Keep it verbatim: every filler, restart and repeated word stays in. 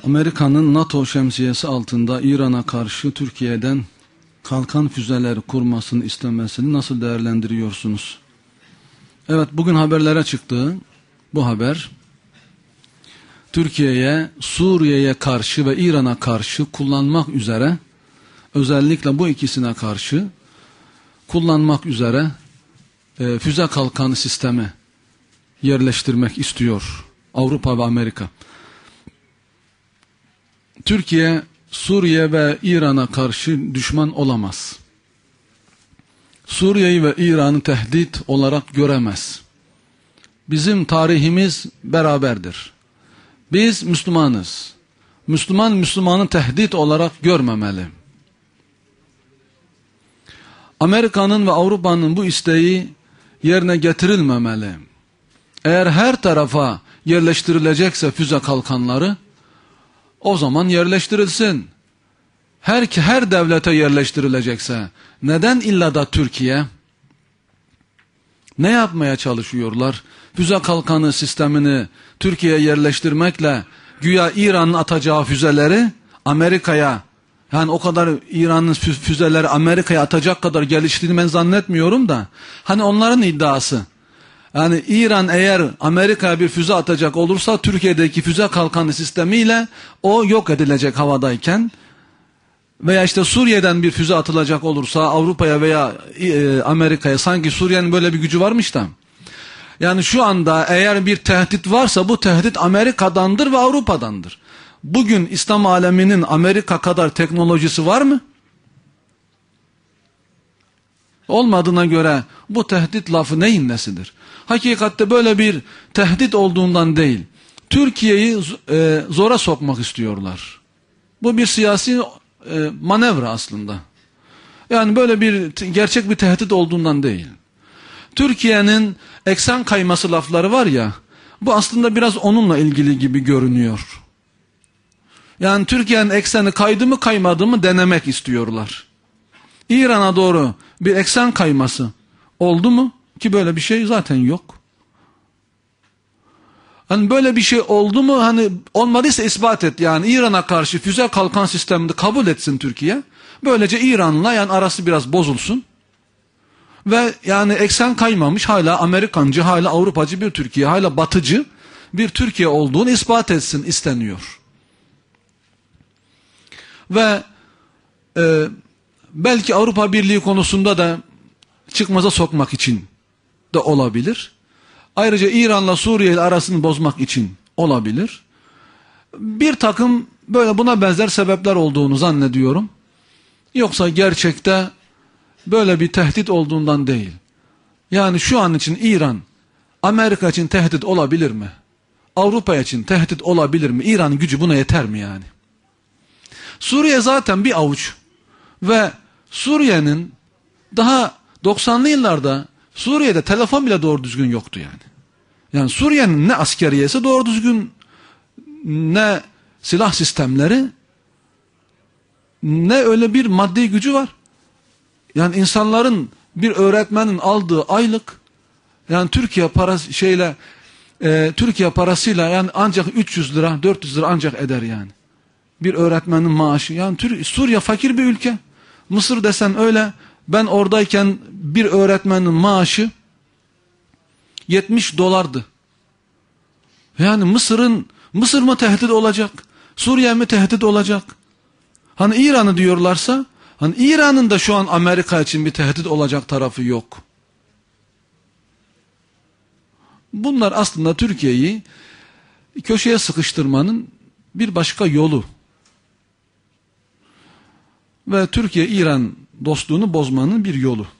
Amerika'nın NATO şemsiyesi altında İran'a karşı Türkiye'den kalkan füzeleri kurmasını istemesini nasıl değerlendiriyorsunuz? Evet, bugün haberlere çıktı bu haber. Türkiye'ye, Suriye'ye karşı ve İran'a karşı kullanmak üzere, özellikle bu ikisine karşı kullanmak üzere e, füze kalkanı sistemi yerleştirmek istiyor Avrupa ve Amerika. Türkiye, Suriye ve İran'a karşı düşman olamaz. Suriye'yi ve İran'ı tehdit olarak göremez. Bizim tarihimiz beraberdir. Biz Müslümanız. Müslüman, Müslümanı tehdit olarak görmemeli. Amerika'nın ve Avrupa'nın bu isteği yerine getirilmemeli. Eğer her tarafa yerleştirilecekse füze kalkanları, o zaman yerleştirilsin. Her her devlete yerleştirilecekse, neden illa da Türkiye? Ne yapmaya çalışıyorlar? Füze kalkanı sistemini Türkiye'ye yerleştirmekle güya İran'ın atacağı füzeleri Amerika'ya, yani o kadar İran'ın füzeleri Amerika'ya atacak kadar geliştiğini ben zannetmiyorum da, hani onların iddiası, yani İran eğer Amerika'ya bir füze atacak olursa Türkiye'deki füze kalkanı sistemiyle o yok edilecek havadayken, veya işte Suriye'den bir füze atılacak olursa Avrupa'ya veya e, Amerika'ya, sanki Suriye'nin böyle bir gücü varmış da. Yani şu anda eğer bir tehdit varsa bu tehdit Amerika'dandır ve Avrupa'dandır. Bugün İslam aleminin Amerika kadar teknolojisi var mı? Olmadığına göre bu tehdit lafı neyin nesidir? Hakikatte böyle bir tehdit olduğundan değil, Türkiye'yi e, zora sokmak istiyorlar. Bu bir siyasi e, manevra aslında. Yani böyle bir gerçek bir tehdit olduğundan değil. Türkiye'nin eksen kayması lafları var ya, bu aslında biraz onunla ilgili gibi görünüyor. Yani Türkiye'nin ekseni kaydı mı kaymadı mı denemek istiyorlar. İran'a doğru bir eksen kayması oldu mu? Ki böyle bir şey zaten yok. Hani böyle bir şey oldu mu, hani olmadıysa ispat et, yani İran'a karşı füze kalkan sistemini kabul etsin Türkiye. Böylece İran'la yani arası biraz bozulsun. Ve yani eksen kaymamış, hala Amerikancı, hala Avrupacı bir Türkiye, hala batıcı bir Türkiye olduğunu ispat etsin isteniyor. Ve e, belki Avrupa Birliği konusunda da çıkmaza sokmak için de olabilir. Ayrıca İran'la Suriye ile arasını bozmak için olabilir. Bir takım böyle buna benzer sebepler olduğunu zannediyorum. Yoksa gerçekte böyle bir tehdit olduğundan değil. Yani şu an için İran, Amerika için tehdit olabilir mi? Avrupa için tehdit olabilir mi? İran'ın gücü buna yeter mi yani? Suriye zaten bir avuç. Ve Suriye'nin daha doksanlı yıllarda Suriye'de telefon bile doğru düzgün yoktu yani. Yani Suriye'nin ne askeriyesi doğru düzgün, ne silah sistemleri, ne öyle bir maddi gücü var. Yani insanların, bir öğretmenin aldığı aylık, yani Türkiye parası şeyle e, Türkiye parasıyla yani ancak üç yüz lira dört yüz lira ancak eder yani. Bir öğretmenin maaşı. Yani Türkiye, Suriye fakir bir ülke. Mısır desen öyle. Ben oradayken bir öğretmenin maaşı yetmiş dolardı. Yani Mısır'ın Mısır mı tehdit olacak? Suriye mi tehdit olacak? Hani İran'ı diyorlarsa, hani İran'ın da şu an Amerika için bir tehdit olacak tarafı yok. Bunlar aslında Türkiye'yi köşeye sıkıştırmanın bir başka yolu. Ve Türkiye-İran dostluğunu bozmanın bir yolu.